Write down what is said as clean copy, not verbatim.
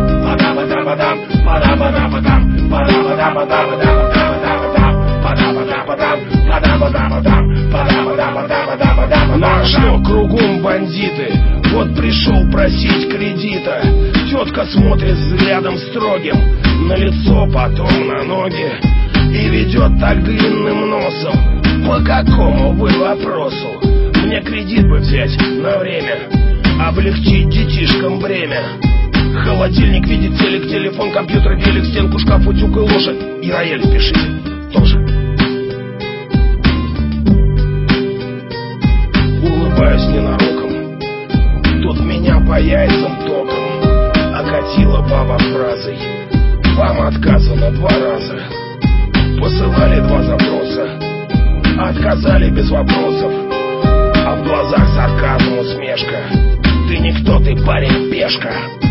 Падабадабадам, падабадабадам, падабадабадабадам, падабадабадам, падабадабадам, падабадабадабадам. Ну а что, кругом бандиты, вот пришел просить кредита. Тетка смотрит взглядом строгим на лицо, потом на ноги, и ведет так длинным носом. По какому вы вопросу? Мне кредит бы взять на время, облегчить детишкам бремя. Холодильник видит телек, телефон, компьютер, велик, стенку, шкаф, утюг и лошадь. И рояль впишите тоже. Улыбаюсь ненароком, тут меня по яйцам током окатила баба фразой: вам отказано 2 раза. Посылали 2 запроса, отказали без вопросов, а в глазах сарказм, усмешка. Ты никто, ты парень, пешка.